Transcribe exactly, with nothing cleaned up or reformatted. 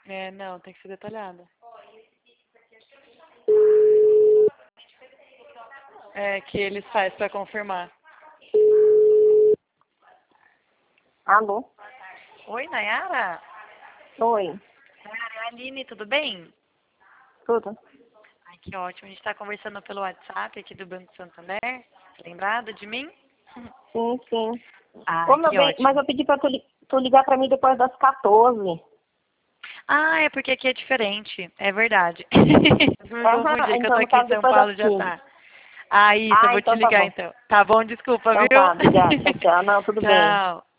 É, não, tem que ser detalhada. É, que eles fazem pra confirmar. Alô? Oi, Nayara? Oi. Nayara, é a Aline, tudo bem? Tudo? Ai, que ótimo. A gente tá conversando pelo WhatsApp aqui do Banco Santander. Lembrado de mim? Sim, sim. Ai, Ô, meu que bem, ótimo. mas eu pedi pra tu, li- tu ligar pra mim depois das quatorze. Ah, é porque aqui é diferente. É verdade. Me Aham, confundi, que eu tô então no aqui em caso São depois das Paulo já quinze. tá. Ah, isso, eu Ah, vou te então tá ligar bom. então. Tá bom, desculpa, Então viu? tá, obrigada. Tchau, tchau. Não, tudo bem. Tchau.